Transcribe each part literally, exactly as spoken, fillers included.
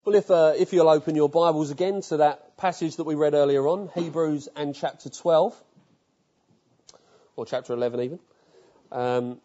Well, if uh, if you'll open your Bibles again to that passage that we read earlier on, Hebrews and chapter twelve, or chapter eleven even. Um,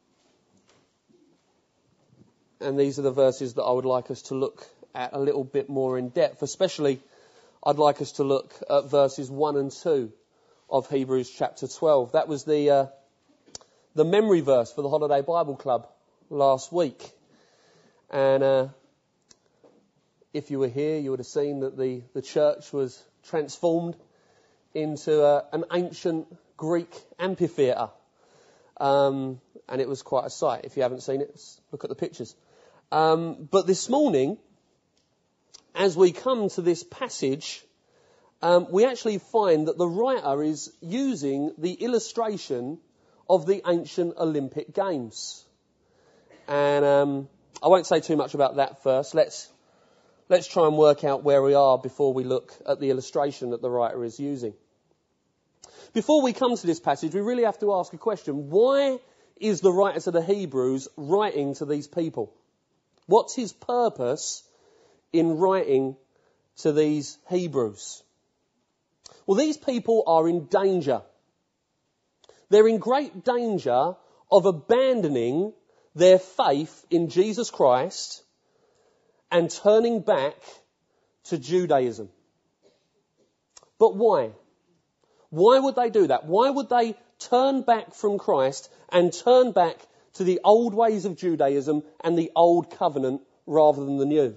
and these are the verses that I would like us to look at a little bit more in depth. Especially, I'd like us to look at verses one and two of Hebrews chapter twelve. That was the uh, the memory verse for the Holiday Bible Club last week. And uh, if you were here, you would have seen that the, the church was transformed into uh, an ancient Greek amphitheatre. Um, and it was quite a sight. If you haven't seen it, look at the pictures. Um, but this morning, as we come to this passage, um, we actually find that the writer is using the illustration of the ancient Olympic Games. And um, I won't say too much about that first. Let's Let's try and work out where we are before we look at the illustration that the writer is using. Before we come to this passage, we really have to ask a question. Why is the writer to the Hebrews writing to these people? What's his purpose in writing to these Hebrews? Well, these people are in danger. They're in great danger of abandoning their faith in Jesus Christ and turning back to Judaism. But why? Why would they do that? Why would they turn back from Christ and turn back to the old ways of Judaism and the old covenant rather than the new?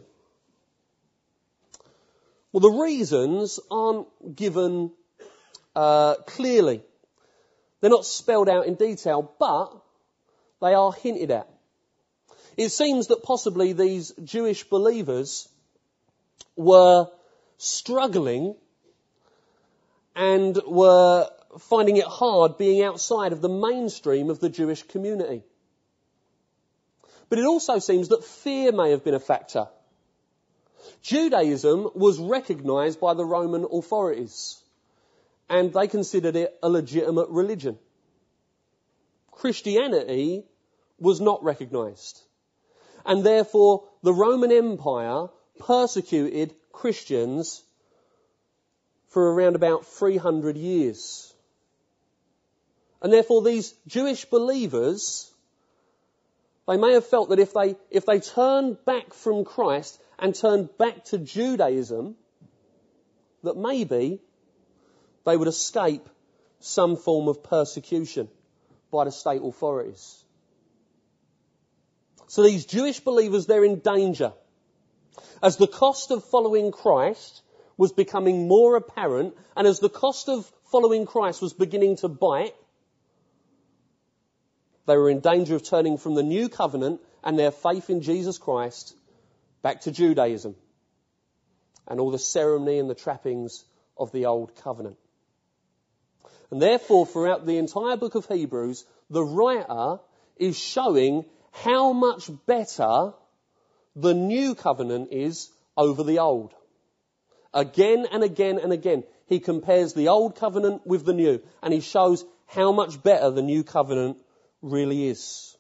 Well, the reasons aren't given uh, clearly. They're not spelled out in detail, but they are hinted at. It seems that possibly these Jewish believers were struggling and were finding it hard being outside of the mainstream of the Jewish community. But it also seems that fear may have been a factor. Judaism was recognised by the Roman authorities, and they considered it a legitimate religion. Christianity was not recognised. And therefore, the Roman Empire persecuted Christians for around about three hundred years. And therefore, these Jewish believers, they may have felt that if they, if they turned back from Christ and turned back to Judaism, that maybe they would escape some form of persecution by the state authorities. So these Jewish believers, they're in danger. As the cost of following Christ was becoming more apparent, and as the cost of following Christ was beginning to bite, they were in danger of turning from the new covenant and their faith in Jesus Christ back to Judaism and all the ceremony and the trappings of the old covenant. And therefore, throughout the entire book of Hebrews, the writer is showing how much better the new covenant is over the old. Again and again and again, he compares the old covenant with the new, and he shows how much better the new covenant really is.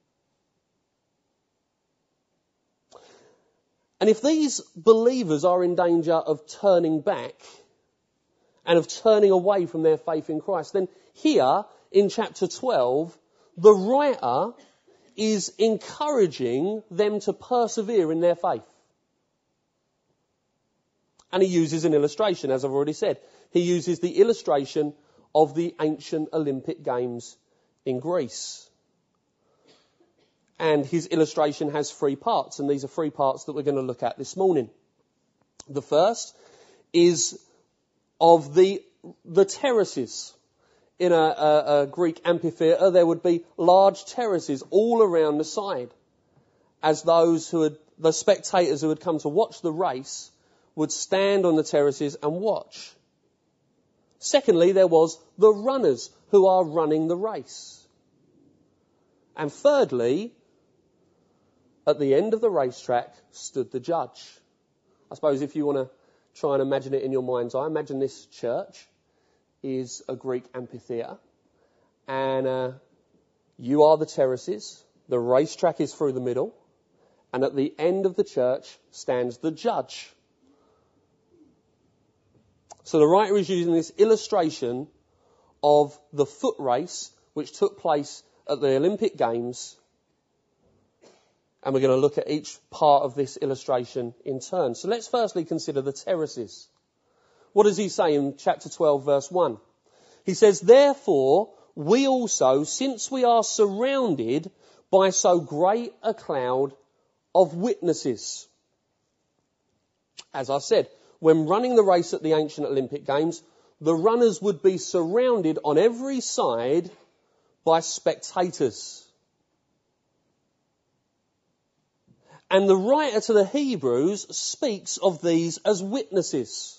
And if these believers are in danger of turning back and of turning away from their faith in Christ, then here in chapter twelve, the writer is encouraging them to persevere in their faith. And he uses an illustration, as I've already said. He uses the illustration of the ancient Olympic Games in Greece. And his illustration has three parts, and these are three parts that we're going to look at this morning. The first is of the, the terraces. In a, a, a Greek amphitheatre, there would be large terraces all around the side, as those who had, the spectators who had come to watch the race would stand on the terraces and watch. Secondly, there was the runners who are running the race. And thirdly, at the end of the racetrack stood the judge. I suppose if you want to try and imagine it in your mind's eye, imagine this church is a Greek amphitheatre, and uh, you are the terraces, the racetrack is through the middle, And at the end of the church stands the judge. So the writer is using this illustration of the foot race which took place at the Olympic Games. And we're going to look at each part of this illustration in turn. So let's firstly consider the terraces. What does he say in chapter twelve, verse one? He says, therefore, we also, since we are surrounded by so great a cloud of witnesses. As I said, when running the race at the ancient Olympic Games, the runners would be surrounded on every side by spectators. And the writer to the Hebrews speaks of these as witnesses.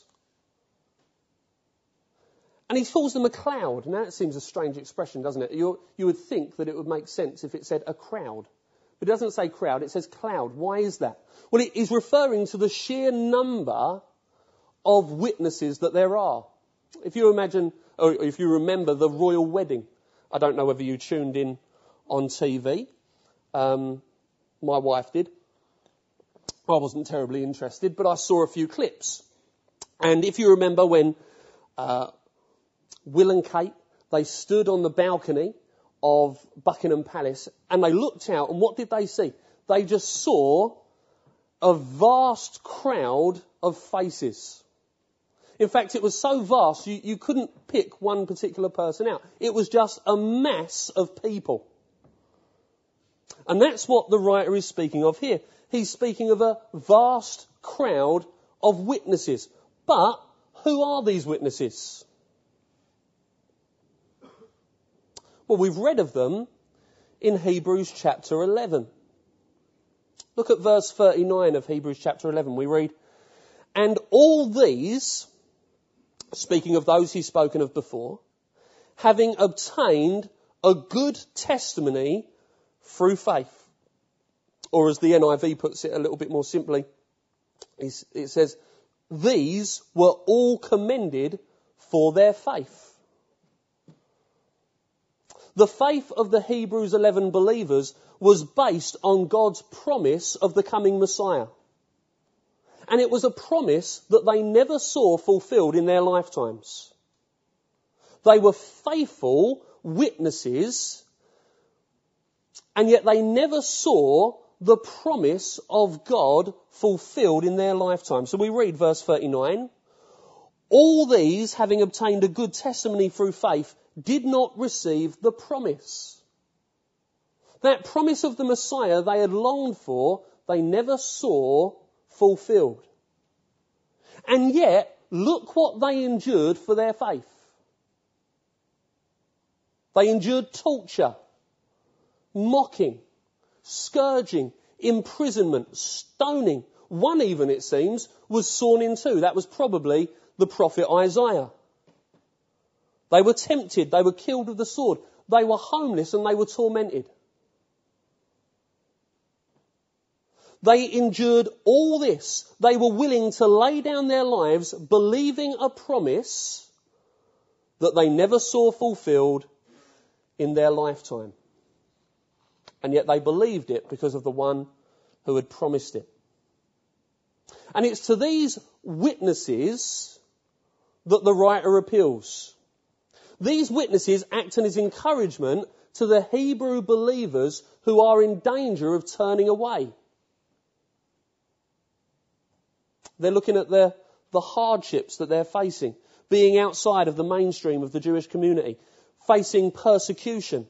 And he calls them a cloud. Now that seems a strange expression, doesn't it? You, you would think that it would make sense if it said a crowd. But it doesn't say crowd, it says cloud. Why is that? Well, it is referring to the sheer number of witnesses that there are. If you imagine, or if you remember the royal wedding, I don't know whether you tuned in on T V. Um, my wife did. I wasn't terribly interested, but I saw a few clips. And if you remember when uh, Will and Kate, they stood on the balcony of Buckingham Palace and they looked out, and what did they see? They just saw a vast crowd of faces. In fact, it was so vast you, you couldn't pick one particular person out. It was just a mass of people. And that's what the writer is speaking of here. He's speaking of a vast crowd of witnesses. But who are these witnesses? Well, we've read of them in Hebrews chapter eleven. Look at verse thirty-nine of Hebrews chapter eleven. We read, and all these, speaking of those he's spoken of before, having obtained a good testimony through faith. Or as the N I V puts it a little bit more simply, it says, these were all commended for their faith. The faith of the Hebrews eleven believers was based on God's promise of the coming Messiah. And it was a promise that they never saw fulfilled in their lifetimes. They were faithful witnesses, and yet they never saw the promise of God fulfilled in their lifetime. So we read verse thirty-nine. All these, having obtained a good testimony through faith, did not receive the promise. That promise of the Messiah they had longed for, they never saw fulfilled. And yet, look what they endured for their faith. They endured torture, mocking, scourging, imprisonment, stoning. One even, it seems, was sawn in two. That was probably the prophet Isaiah. They were tempted, they were killed with the sword. They were homeless and they were tormented. They endured all this. They were willing to lay down their lives believing a promise that they never saw fulfilled in their lifetime. And yet they believed it because of the one who had promised it. And it's to these witnesses that the writer appeals. These witnesses act as encouragement to the Hebrew believers who are in danger of turning away. They're looking at the, the hardships that they're facing, being outside of the mainstream of the Jewish community, facing persecution.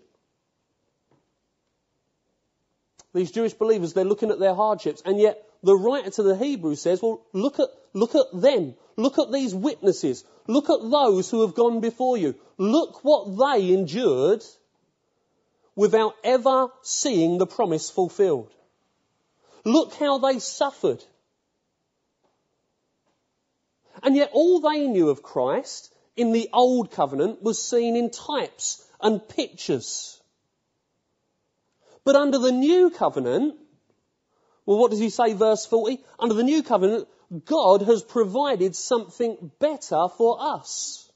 These Jewish believers, they're looking at their hardships, and yet the writer to the Hebrews says, well, look at, look at them. Look at these witnesses. Look at those who have gone before you. Look what they endured without ever seeing the promise fulfilled. Look how they suffered. And yet all they knew of Christ in the old covenant was seen in types and pictures. But under the new covenant, well, what does he say, verse forty? Under the new covenant, God has provided something better for us.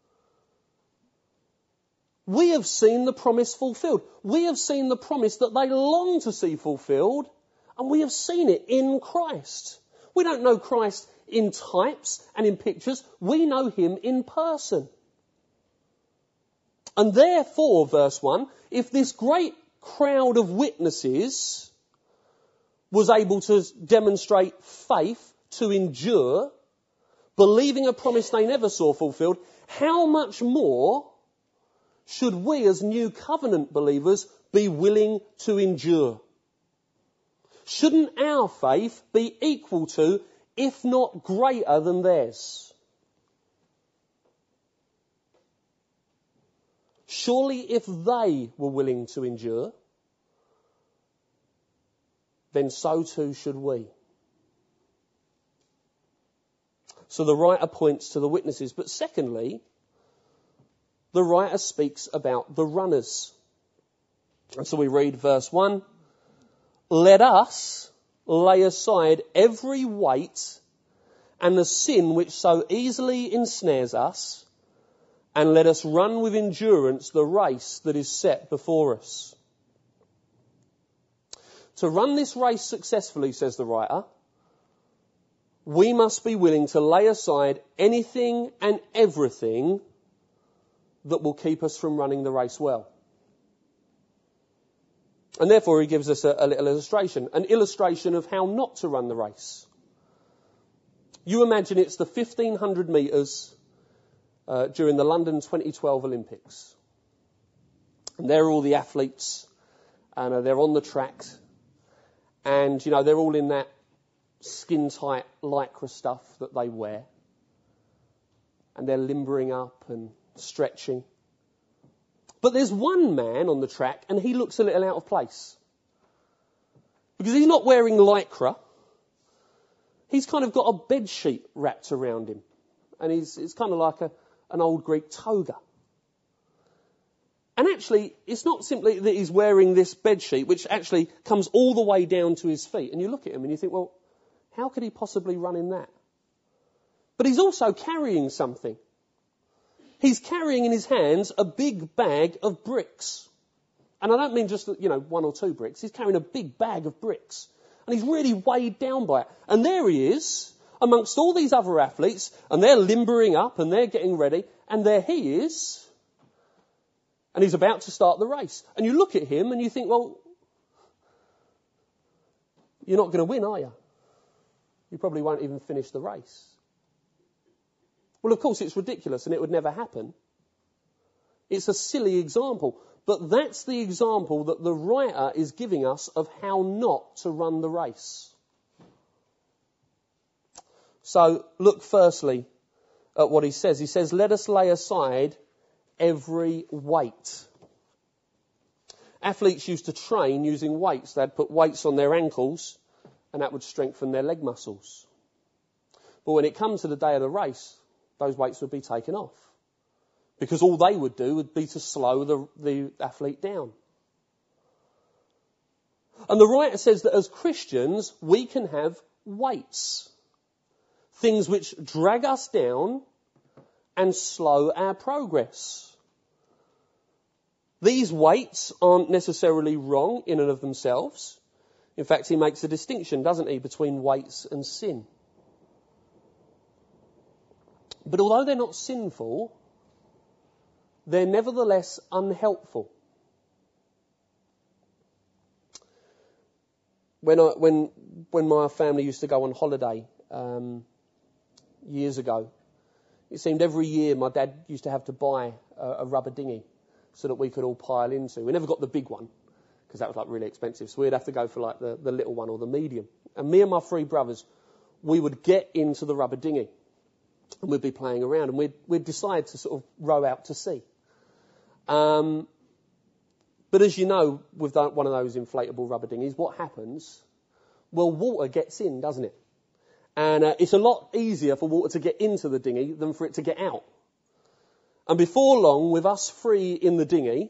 We have seen the promise fulfilled. We have seen the promise that they long to see fulfilled, And we have seen it in Christ. We don't know Christ in types and in pictures. We know him in person. And therefore, verse one, if this great crowd of witnesses was able to demonstrate faith to endure, believing a promise they never saw fulfilled, how much more should we as new covenant believers be willing to endure? Shouldn't our faith be equal to, if not greater than theirs? Surely if they were willing to endure, then so too should we. So the writer points to the witnesses. But secondly, the writer speaks about the runners. And so we read verse one. Let us lay aside every weight and the sin which so easily ensnares us, and let us run with endurance the race that is set before us. To run this race successfully, says the writer, we must be willing to lay aside anything and everything that will keep us from running the race well. And therefore he gives us a, a little illustration, an illustration of how not to run the race. You imagine it's the fifteen hundred metres uh, during the London twenty twelve Olympics. And there are all the athletes, and uh, they're on the track, and, you know, they're all in that skin-tight lycra stuff that they wear. And they're limbering up and stretching. But there's one man on the track, and he looks a little out of place. Because he's not wearing lycra. He's kind of got a bed sheet wrapped around him. And he's it's kind of like a, an old Greek toga. And actually, it's not simply that he's wearing this bed sheet, which actually comes all the way down to his feet. And you look at him and you think, well, how could he possibly run in that? But he's also carrying something. He's carrying in his hands a big bag of bricks. And I don't mean just, you know, one or two bricks. He's carrying a big bag of bricks. And he's really weighed down by it. And there he is, amongst all these other athletes, and they're limbering up and they're getting ready. And there he is. And he's about to start the race. And you look at him and you think, well, you're not going to win, are you? You probably won't even finish the race. Well, of course, it's ridiculous and it would never happen. It's a silly example. But that's the example that the writer is giving us of how not to run the race. So look firstly at what he says. He says, let us lay aside every weight. Athletes used to train using weights. They'd put weights on their ankles and that would strengthen their leg muscles. But when it comes to the day of the race, those weights would be taken off. Because all they would do would be to slow the, the athlete down. And the writer says that as Christians, we can have weights. Things which drag us down and slow our progress. These weights aren't necessarily wrong in and of themselves. In fact, he makes a distinction, doesn't he, between weights and sin. But although they're not sinful, they're nevertheless unhelpful. When I, when when my family used to go on holiday um, years ago, it seemed every year my dad used to have to buy a, a rubber dinghy so that we could all pile into. We never got the big one because that was like really expensive, so we'd have to go for like the, the little one or the medium. And me and my three brothers, we would get into the rubber dinghy and we'd be playing around and we'd, we'd decide to sort of row out to sea. Um, but as you know, with one of those inflatable rubber dinghies, what happens? Well, water gets in, doesn't it? And uh, it's a lot easier for water to get into the dinghy than for it to get out. And before long, with us three in the dinghy,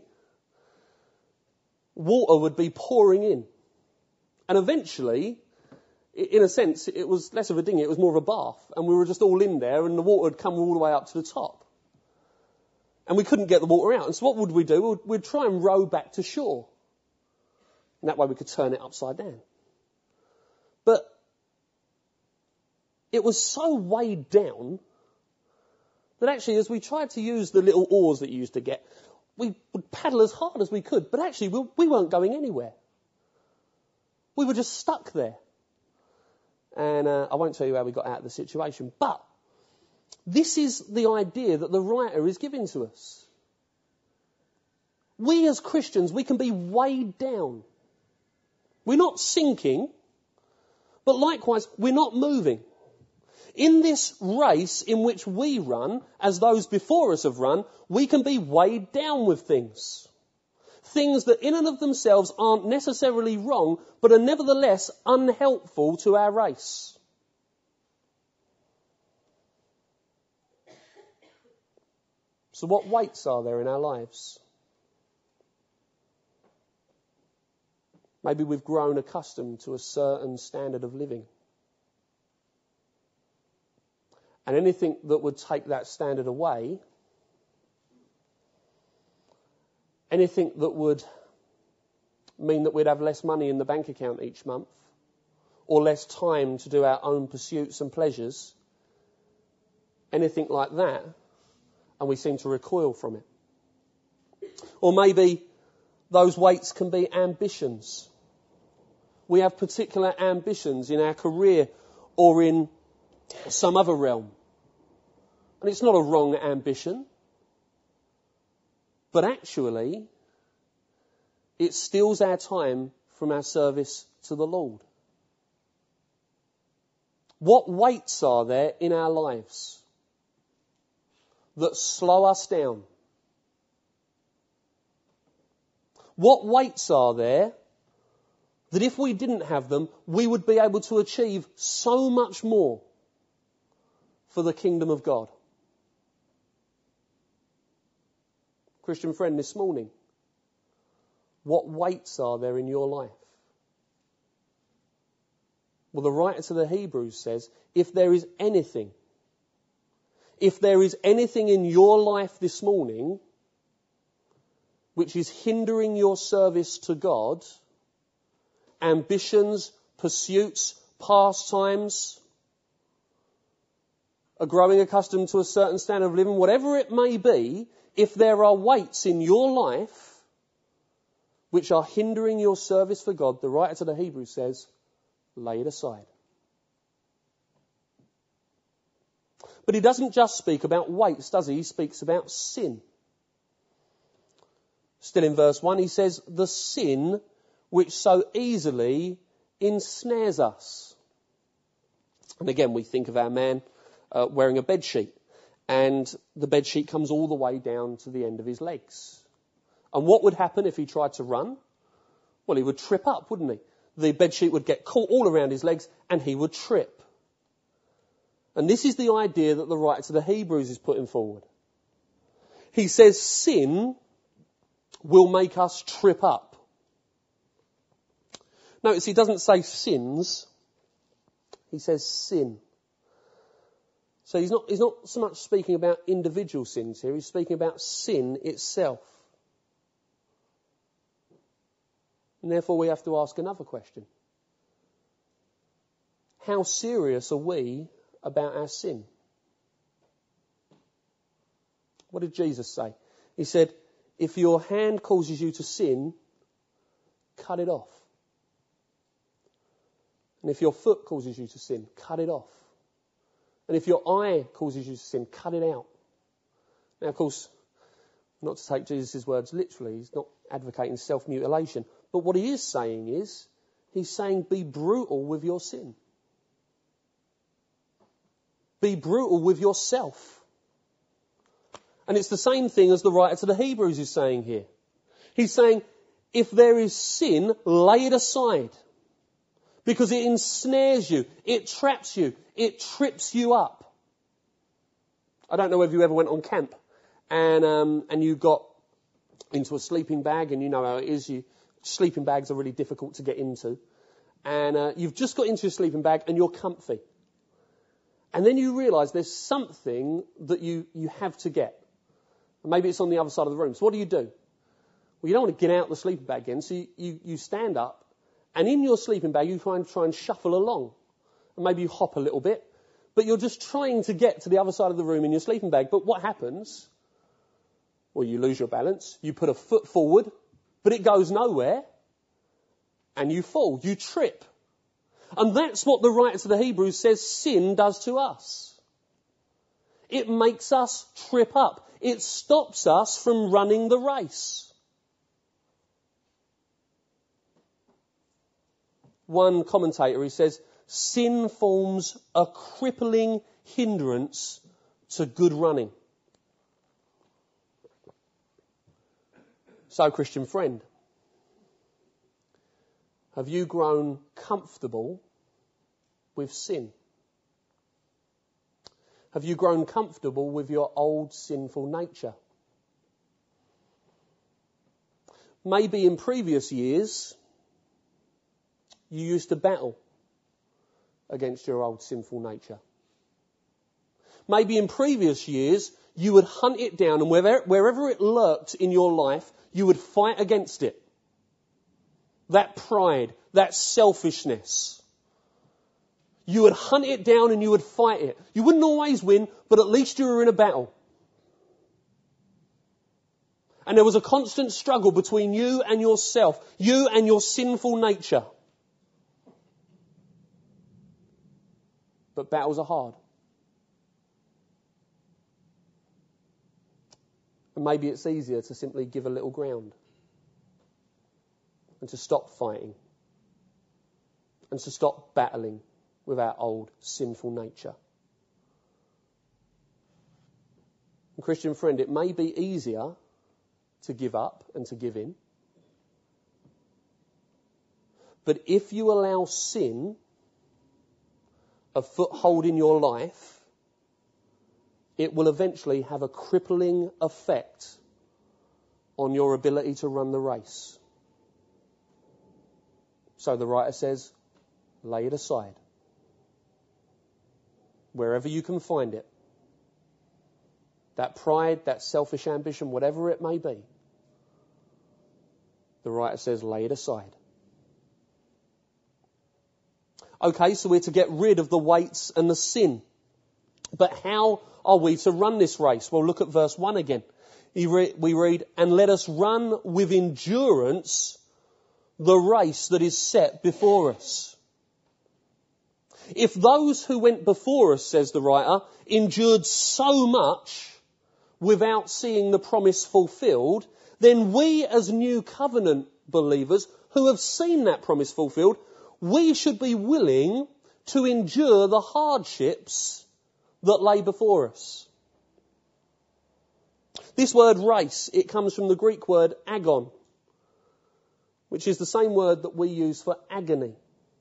water would be pouring in. And eventually, in a sense, it was less of a dinghy, it was more of a bath. And we were just all in there and the water had come all the way up to the top. And we couldn't get the water out. And so what would we do? We'd, we'd try and row back to shore. And that way we could turn it upside down. But it was so weighed down that actually as we tried to use the little oars that you used to get, we would paddle as hard as we could, but actually we, we weren't going anywhere. We were just stuck there. And uh, I won't tell you how we got out of the situation, but this is the idea that the writer is giving to us. We as Christians, we can be weighed down. We're not sinking, but likewise, we're not moving. In this race in which we run, as those before us have run, we can be weighed down with things. Things that in and of themselves aren't necessarily wrong, but are nevertheless unhelpful to our race. So what weights are there in our lives? Maybe we've grown accustomed to a certain standard of living. And anything that would take that standard away, anything that would mean that we'd have less money in the bank account each month, or less time to do our own pursuits and pleasures, anything like that, and we seem to recoil from it. Or maybe those weights can be ambitions. We have particular ambitions in our career or in some other realm. And it's not a wrong ambition, but actually it steals our time from our service to the Lord. What weights are there in our lives that slow us down? What weights are there that if we didn't have them, we would be able to achieve so much more for the kingdom of God? Christian friend, this morning, what weights are there in your life? Well, the writer to the Hebrews says, if there is anything, if there is anything in your life this morning which is hindering your service to God, ambitions, pursuits, pastimes, are growing accustomed to a certain standard of living, whatever it may be, if there are weights in your life which are hindering your service for God, the writer to the Hebrews says, lay it aside. But he doesn't just speak about weights, does he? He speaks about sin. Still in verse one, he says, the sin which so easily ensnares us. And again, we think of our man uh, wearing a bedsheet, and the bedsheet comes all the way down to the end of his legs. And what would happen if he tried to run? Well, he would trip up, wouldn't he? The bedsheet would get caught all around his legs and he would trip. And this is the idea that the writer to the Hebrews is putting forward. He says sin will make us trip up. Notice he doesn't say sins, he says sin. So he's not, he's not so much speaking about individual sins here, he's speaking about sin itself. And therefore we have to ask another question. How serious are we about our sin? What did Jesus say? He said, if your hand causes you to sin, cut it off. And if your foot causes you to sin, cut it off. And if your eye causes you to sin, cut it out. Now, of course, not to take Jesus' words literally, he's not advocating self-mutilation. But what he is saying is, he's saying be brutal with your sin. Be brutal with yourself. And it's the same thing as the writer to the Hebrews is saying here. He's saying, if there is sin, lay it aside. Because it ensnares you, it traps you, it trips you up. I don't know if you ever went on camp and um, and you got into a sleeping bag, and you know how it is. You, sleeping bags are really difficult to get into. And uh, you've just got into your sleeping bag and you're comfy. And then you realise there's something that you, you have to get. Maybe it's on the other side of the room. So what do you do? Well, you don't want to get out of the sleeping bag again, so you, you, you stand up And in your sleeping bag, you try and, try and shuffle along. And maybe you hop a little bit. But you're just trying to get to the other side of the room in your sleeping bag. But what happens? Well, you lose your balance. You put a foot forward, but it goes nowhere. And you fall. You trip. And that's what the writer to the Hebrews says sin does to us. It makes us trip up. It stops us from running the race. One commentator, he says, sin forms a crippling hindrance to good running. So, Christian friend, have you grown comfortable with sin? Have you grown comfortable with your old sinful nature? Maybe in previous years, you used to battle against your old sinful nature. Maybe in previous years, you would hunt it down, and wherever, wherever it lurked in your life, you would fight against it. That pride, that selfishness. You would hunt it down and you would fight it. You wouldn't always win, but at least you were in a battle. And there was a constant struggle between you and yourself, you and your sinful nature. But battles are hard. And maybe it's easier to simply give a little ground and to stop fighting and to stop battling with our old sinful nature. And Christian friend, it may be easier to give up and to give in. But if you allow sin a foothold in your life, it will eventually have a crippling effect on your ability to run the race. So the writer says, lay it aside. Wherever you can find it. That pride, that selfish ambition, whatever it may be. The writer says, lay it aside. Okay, so we're to get rid of the weights and the sin. But how are we to run this race? Well, look at verse one again. We read, and let us run with endurance the race that is set before us. If those who went before us, says the writer, endured so much without seeing the promise fulfilled, then we as new covenant believers who have seen that promise fulfilled, we should be willing to endure the hardships that lay before us. This word race, it comes from the Greek word agon, which is the same word that we use for agony.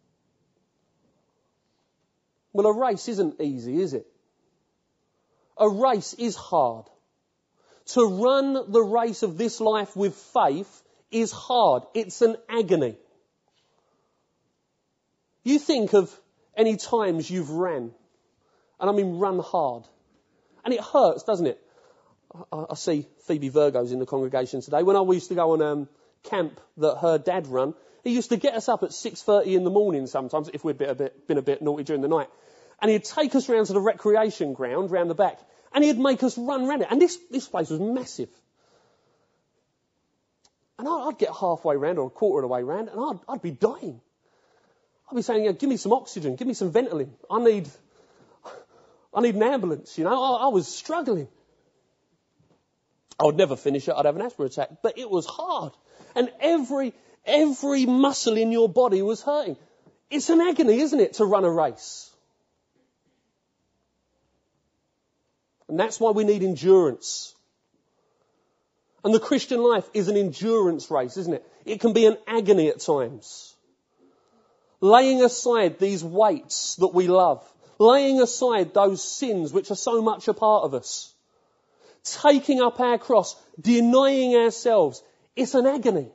Well, a race isn't easy, is it? A race is hard. To run the race of this life with faith is hard. It's an agony. You think of any times you've ran, and I mean run hard, and it hurts, doesn't it? I, I see Phoebe Virgo's in the congregation today. When I used to go on um, camp that her dad run, he used to get us up at six thirty in the morning sometimes, if we'd been a bit, been a bit naughty during the night, and he'd take us round to the recreation ground round the back, and he'd make us run round it. And this, this place was massive. And I'd, I'd get halfway round or a quarter of the way round, and I'd, I'd be dying. I'd be saying, yeah, give me some oxygen, give me some Ventolin. I need, I need an ambulance, you know. I, I was struggling. I would never finish it. I'd have an asthma attack. But it was hard. And every, every muscle in your body was hurting. It's an agony, isn't it, to run a race? And that's why we need endurance. And the Christian life is an endurance race, isn't it? It can be an agony at times. Laying aside these weights that we love. Laying aside those sins which are so much a part of us. Taking up our cross. Denying ourselves. It's an agony.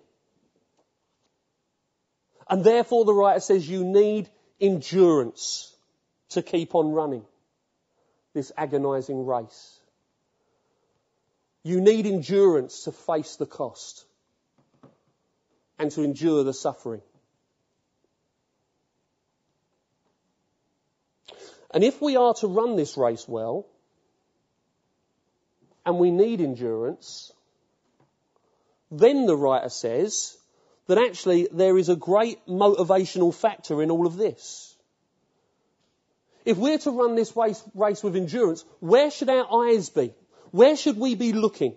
And therefore the writer says you need endurance to keep on running this agonizing race. You need endurance to face the cost and to endure the suffering. And if we are to run this race well, and we need endurance, then the writer says that actually there is a great motivational factor in all of this. If we're to run this race, race with endurance, where should our eyes be? Where should we be looking?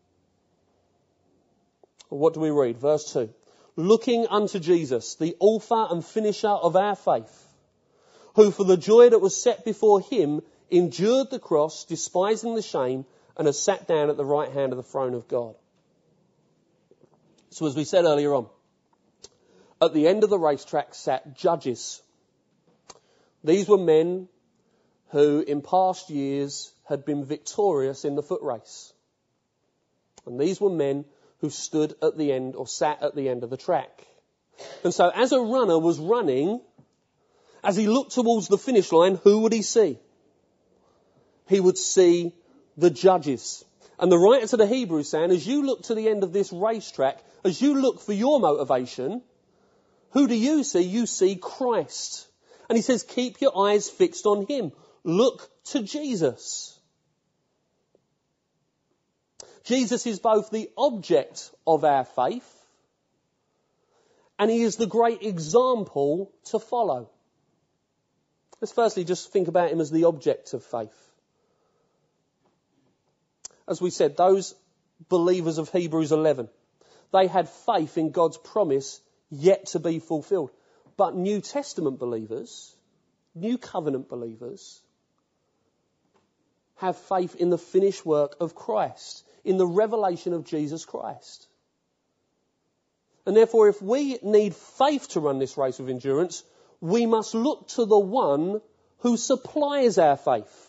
What do we read? Verse two. Looking unto Jesus, the author and finisher of our faith, who for the joy that was set before him endured the cross, despising the shame, and has sat down at the right hand of the throne of God. So as we said earlier on, at the end of the racetrack sat judges. These were men who in past years had been victorious in the foot race. And these were men who stood at the end or sat at the end of the track. And so as a runner was running, as he looked towards the finish line, who would he see? He would see the judges. And the writer to the Hebrews saying, as you look to the end of this racetrack, as you look for your motivation, who do you see? You see Christ. And he says, keep your eyes fixed on him. Look to Jesus. Jesus is both the object of our faith and he is the great example to follow. Let's firstly just think about him as the object of faith. As we said, those believers of Hebrews eleven, they had faith in God's promise yet to be fulfilled. But New Testament believers, New Covenant believers, have faith in the finished work of Christ, in the revelation of Jesus Christ. And therefore, if we need faith to run this race with endurance, we must look to the one who supplies our faith.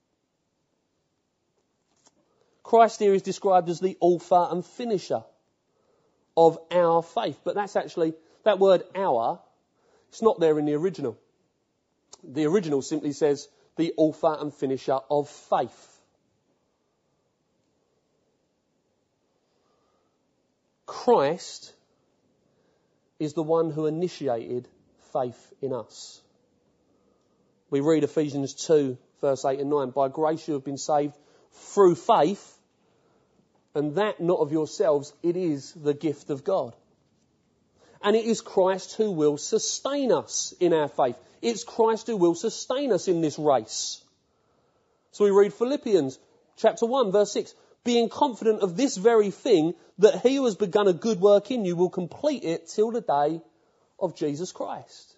Christ here is described as the author and finisher of our faith. But that's actually, that word our, it's not there in the original. The original simply says the author and finisher of faith. Christ is the one who initiated faith in us. We read Ephesians two, verse eight and nine. By grace you have been saved through faith, and that not of yourselves, it is the gift of God. And it is Christ who will sustain us in our faith. It's Christ who will sustain us in this race. So we read Philippians chapter one, verse six. Being confident of this very thing, that he who has begun a good work in you will complete it till the day of Jesus Christ.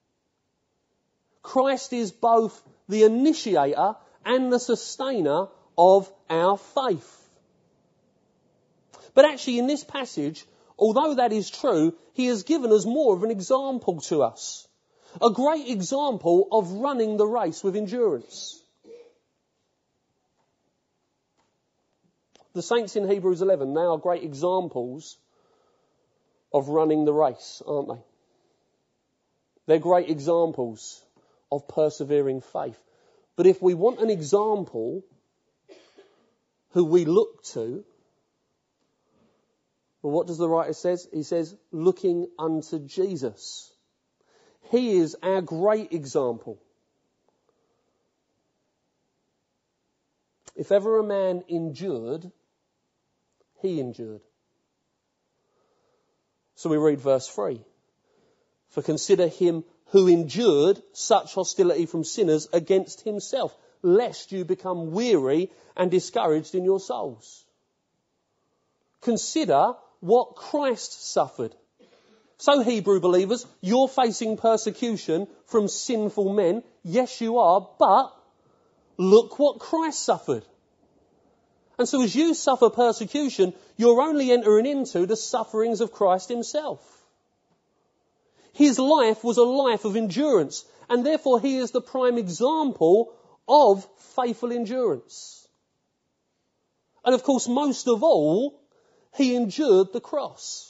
Christ is both the initiator and the sustainer of our faith. But actually in this passage, although that is true, he has given us more of an example to us. A great example of running the race with endurance. The saints in Hebrews eleven, they are great examples of running the race, aren't they? They're great examples of persevering faith. But if we want an example who we look to, well, what does the writer say? He says, looking unto Jesus. He is our great example. If ever a man endured, he endured. So we read verse three. For consider him who endured such hostility from sinners against himself, lest you become weary and discouraged in your souls. Consider what Christ suffered. So, Hebrew believers, you're facing persecution from sinful men. Yes, you are, but look what Christ suffered. And so as you suffer persecution, you're only entering into the sufferings of Christ himself. His life was a life of endurance, and therefore he is the prime example of faithful endurance. And of course, most of all, he endured the cross.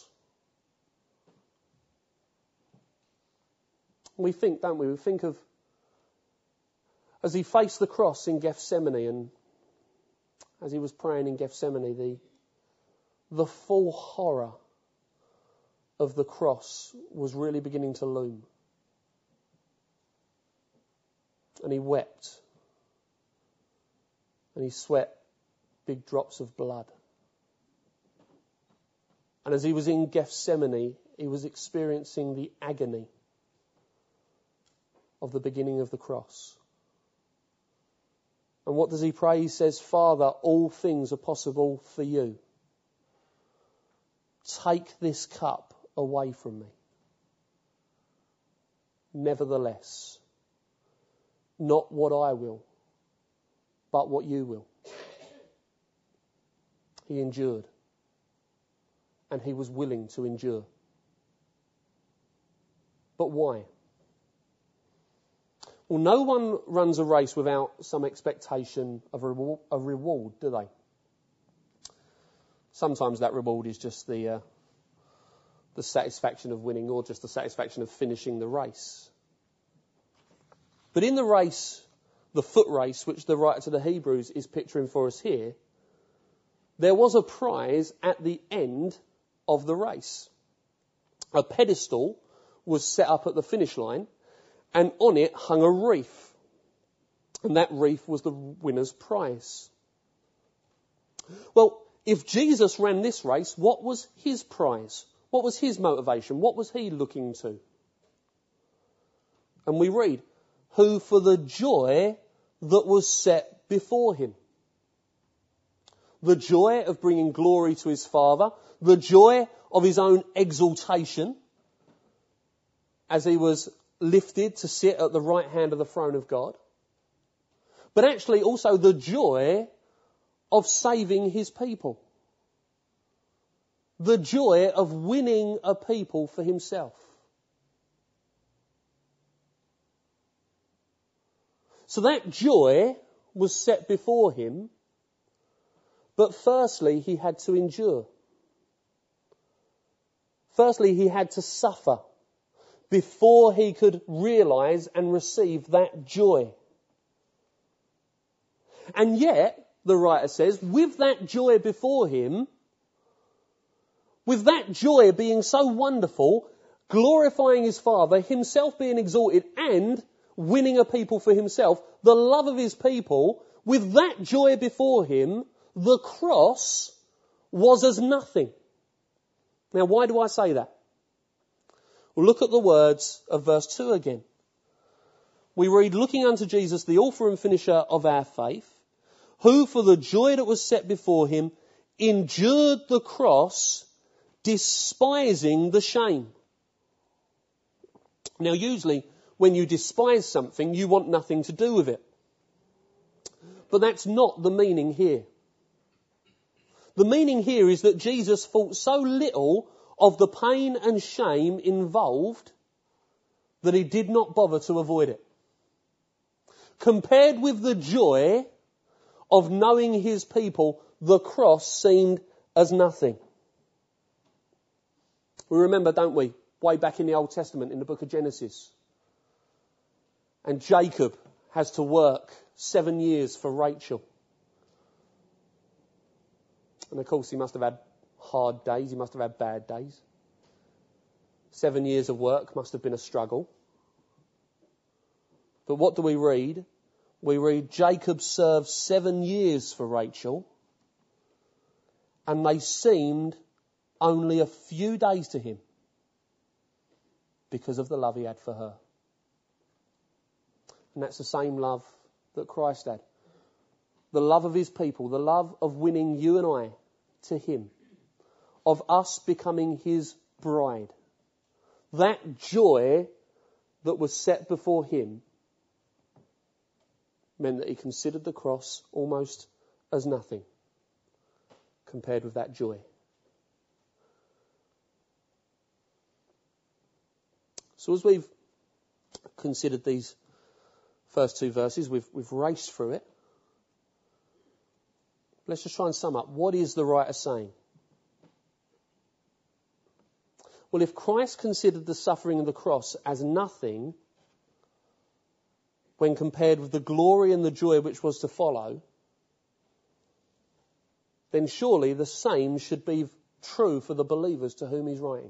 We think, don't we? We think of as he faced the cross in Gethsemane, and as he was praying in Gethsemane, the, the full horror of the cross was really beginning to loom. And he wept. And he sweat big drops of blood. And as he was in Gethsemane, he was experiencing the agony of the beginning of the cross. And what does he pray? He says, Father, all things are possible for you. Take this cup away from me. Nevertheless, not what I will, but what you will. He endured. And he was willing to endure. But why? Well, no one runs a race without some expectation of a reward, a reward, do they? Sometimes that reward is just the uh, the satisfaction of winning or just the satisfaction of finishing the race. But in the race, the foot race, which the writer to the Hebrews is picturing for us here, there was a prize at the end of the race. A pedestal was set up at the finish line, and on it hung a wreath. And that wreath was the winner's prize. Well, if Jesus ran this race, what was his prize? What was his motivation? What was he looking to? And we read, who for the joy that was set before him. The joy of bringing glory to his Father, the joy of his own exaltation as he was lifted to sit at the right hand of the throne of God, but actually also the joy of saving his people. The joy of winning a people for himself. So that joy was set before him, but firstly he had to endure. Firstly he had to suffer before he could realise and receive that joy. And yet, the writer says, with that joy before him, with that joy being so wonderful, glorifying his Father, himself being exalted and winning a people for himself, the love of his people, with that joy before him, the cross was as nothing. Now, why do I say that? Well, look at the words of verse two again. We read, looking unto Jesus, the author and finisher of our faith, who for the joy that was set before him endured the cross, despising the shame. Now, usually, when you despise something, you want nothing to do with it. But that's not the meaning here. The meaning here is that Jesus thought so little of the pain and shame involved that he did not bother to avoid it. Compared with the joy of knowing his people, the cross seemed as nothing. We remember, don't we, way back in the Old Testament in the book of Genesis. And Jacob has to work seven years for Rachel. And of course he must have had hard days, he must have had bad days. Seven years of work must have been a struggle. But what do we read? We read Jacob served seven years for Rachel, and they seemed only a few days to him because of the love he had for her. And that's the same love that Christ had. The love of his people, the love of winning you and I to him, of us becoming his bride. That joy that was set before him meant that he considered the cross almost as nothing compared with that joy. So as we've considered these first two verses, we've, we've raced through it. Let's just try and sum up. What is the writer saying? Well, if Christ considered the suffering of the cross as nothing when compared with the glory and the joy which was to follow, then surely the same should be true for the believers to whom he's writing.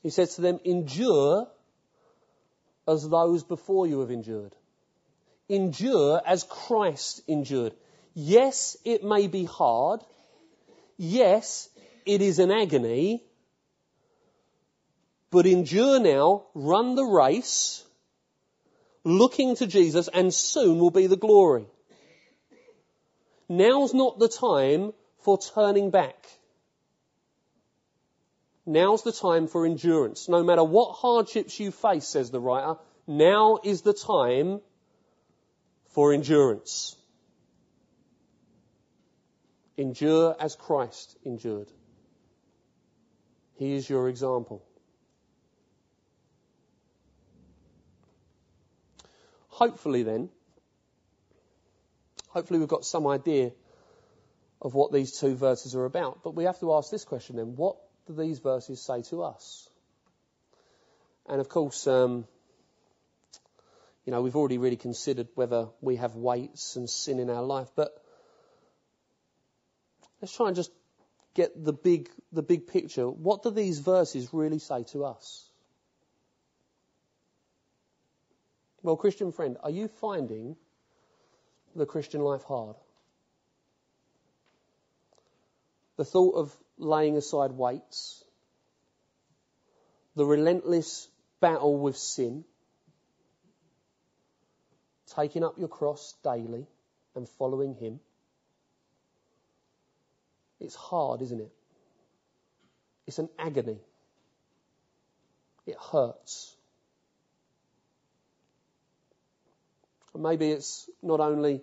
He says to them, endure as those before you have endured. Endure as Christ endured. Yes, it may be hard. Yes, it is an agony. But endure now, run the race, looking to Jesus, and soon will be the glory. Now's not the time for turning back. Now's the time for endurance. No matter what hardships you face, says the writer, now is the time for endurance. Endure as Christ endured. He is your example. Hopefully then, hopefully we've got some idea of what these two verses are about. But we have to ask this question then, what do these verses say to us? And of course, um, you know, we've already really considered whether we have weights and sin in our life, but let's try and just get the big, the big picture. What do these verses really say to us? Well, Christian friend, are you finding the Christian life hard? The thought of laying aside weights, the relentless battle with sin, taking up your cross daily and following Him. It's hard, isn't it? It's an agony. It hurts. Maybe it's not only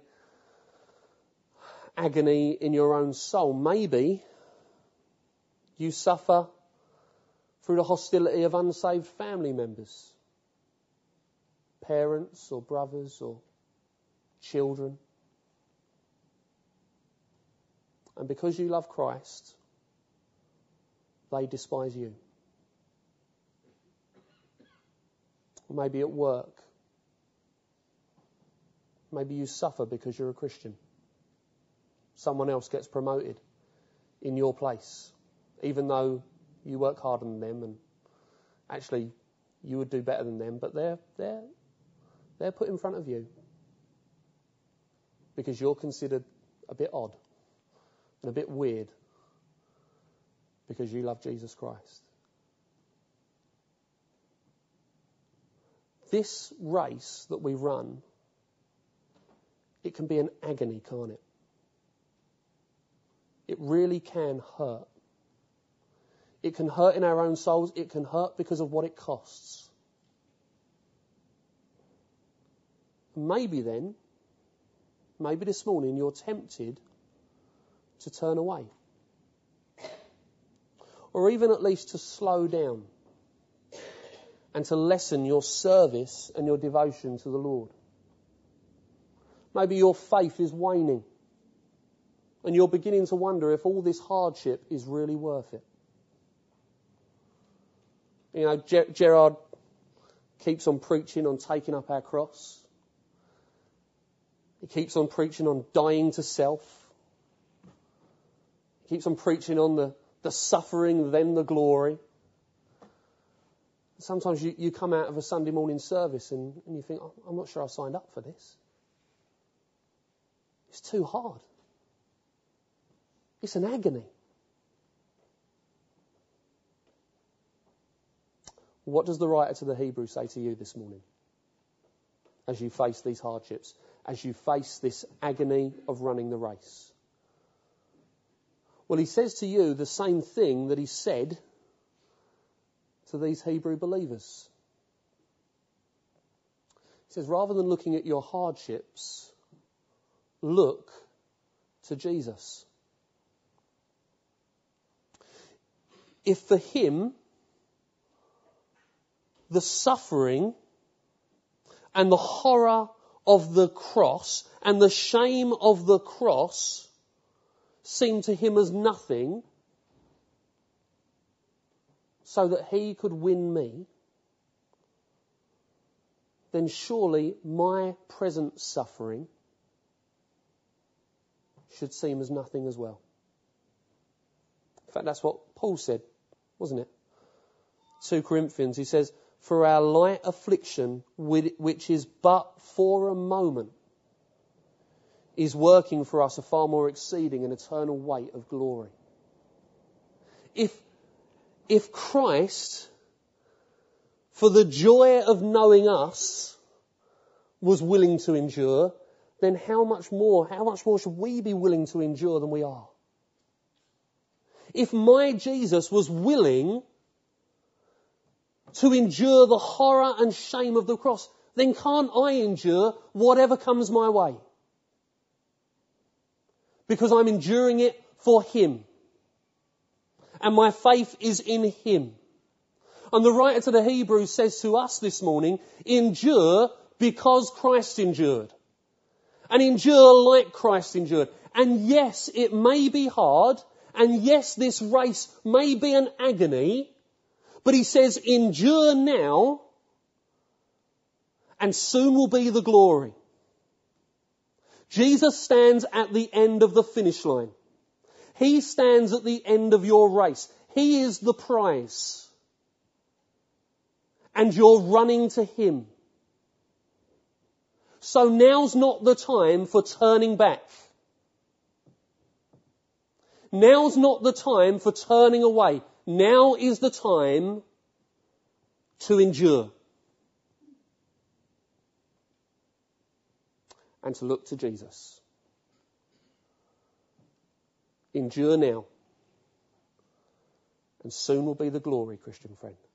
agony in your own soul. Maybe you suffer through the hostility of unsaved family members, parents or brothers or children. And because you love Christ, they despise you. Or maybe at work. Maybe you suffer because you're a Christian. Someone else gets promoted in your place, even though you work harder than them and actually you would do better than them, but they're, they're, they're put in front of you because you're considered a bit odd and a bit weird because you love Jesus Christ. This race that we run, it can be an agony, can't it? It really can hurt. It can hurt in our own souls. It can hurt because of what it costs. Maybe then, maybe this morning you're tempted to turn away. Or even at least to slow down and to lessen your service and your devotion to the Lord. Maybe your faith is waning and you're beginning to wonder if all this hardship is really worth it. You know, Ger- Gerard keeps on preaching on taking up our cross. He keeps on preaching on dying to self. He keeps on preaching on the, the suffering, then the glory. Sometimes you, you come out of a Sunday morning service and, and you think, oh, I'm not sure I signed up for this. It's too hard. It's an agony. What does the writer to the Hebrews say to you this morning as you face these hardships, as you face this agony of running the race? Well, he says to you the same thing that he said to these Hebrew believers. He says, rather than looking at your hardships, look to Jesus. If for him, the suffering and the horror of the cross and the shame of the cross seemed to him as nothing, so that he could win me, then surely my present suffering should seem as nothing as well. In fact, that's what Paul said, wasn't it? two Corinthians, he says, for our light affliction, which is but for a moment, is working for us a far more exceeding and eternal weight of glory. If, if Christ, for the joy of knowing us, was willing to endure, then how much more, how much more should we be willing to endure than we are? If my Jesus was willing to endure the horror and shame of the cross, then can't I endure whatever comes my way? Because I'm enduring it for Him. And my faith is in Him. And the writer to the Hebrews says to us this morning, endure because Christ endured. And endure like Christ endured. And yes, it may be hard. And yes, this race may be an agony. But he says, endure now, and soon will be the glory. Jesus stands at the end of the finish line. He stands at the end of your race. He is the prize. And you're running to Him. So now's not the time for turning back. Now's not the time for turning away. Now is the time to endure. And to look to Jesus. Endure now. And soon will be the glory, Christian friend.